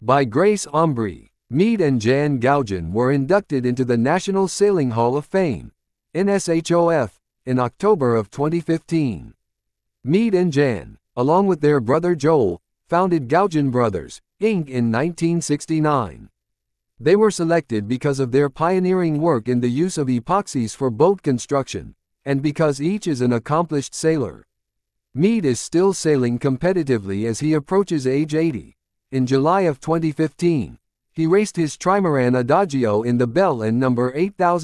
By Grace Ombree, Meade and Jan Gougen were inducted into the National Sailing Hall of Fame, NSHOF, in October of 2015. Meade and Jan, along with their brother Joel, founded Gougen Brothers, Inc. in 1969. They were selected because of their pioneering work in the use of epoxies for boat construction, and because each is an accomplished sailor. Meade is still sailing competitively as he approaches age 80. In July of 2015, he raced his trimaran Adagio in the Bell and number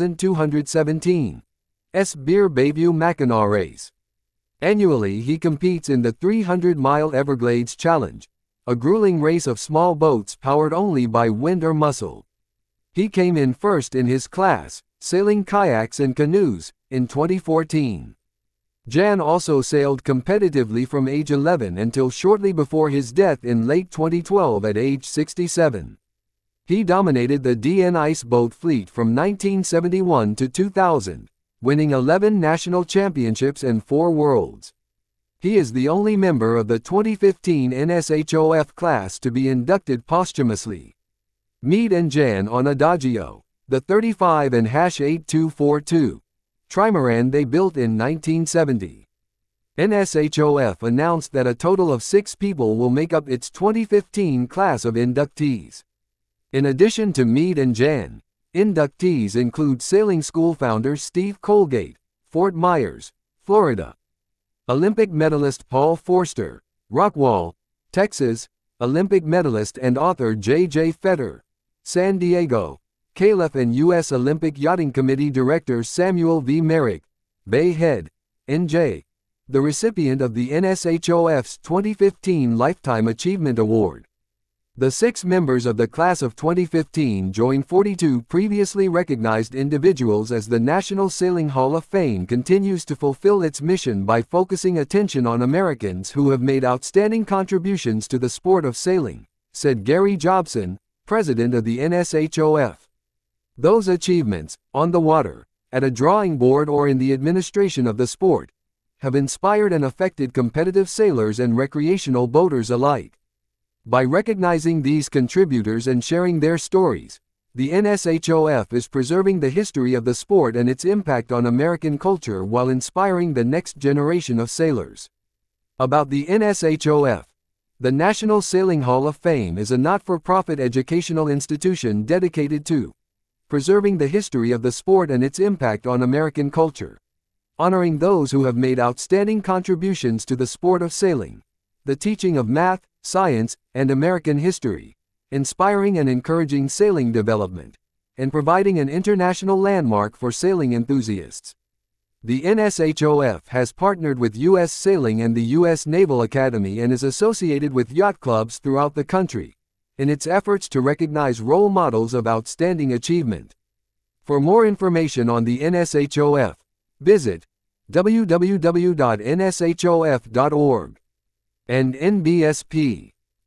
8217 Beer Bayview Mackinac race. Annually he competes in the 300-mile Everglades Challenge, a grueling race of small boats powered only by wind or muscle. He came in first in his class, sailing kayaks and canoes, in 2014. Jan also sailed competitively from age 11 until shortly before his death in late 2012 at age 67. He dominated the DN Ice boat fleet from 1971 to 2000, winning 11 national championships and 4 worlds. He is the only member of the 2015 NSHOF class to be inducted posthumously. Meade and Jan on Adagio, the 35 and #8242. Trimaran they built in 1970. NSHOF announced that a total of 6 people will make up its 2015 class of inductees. In addition to Meade and Jan, inductees include sailing school founder Steve Colgate, Fort Myers, Florida; Olympic medalist Paul Forster, Rockwall, Texas; Olympic medalist and author J.J. Fetter, San Diego; Calef and U.S. Olympic Yachting Committee Director Samuel V. Merrick, Bay Head, NJ, the recipient of the NSHOF's 2015 Lifetime Achievement Award. The 6 members of the class of 2015 join 42 previously recognized individuals as the National Sailing Hall of Fame continues to fulfill its mission by focusing attention on Americans who have made outstanding contributions to the sport of sailing, said Gary Jobson, president of the NSHOF. Those achievements, on the water, at a drawing board or in the administration of the sport, have inspired and affected competitive sailors and recreational boaters alike. By recognizing these contributors and sharing their stories, the NSHOF is preserving the history of the sport and its impact on American culture while inspiring the next generation of sailors. About the NSHOF. The National Sailing Hall of Fame is a not-for-profit educational institution dedicated to preserving the history of the sport and its impact on American culture, honoring those who have made outstanding contributions to the sport of sailing, the teaching of math, science, and American history, inspiring and encouraging sailing development, and providing an international landmark for sailing enthusiasts. The NSHOF has partnered with U.S. Sailing and the U.S. Naval Academy and is associated with yacht clubs throughout the country in its efforts to recognize role models of outstanding achievement. For more information on the NSHOF, visit www.nshof.org and NBSP.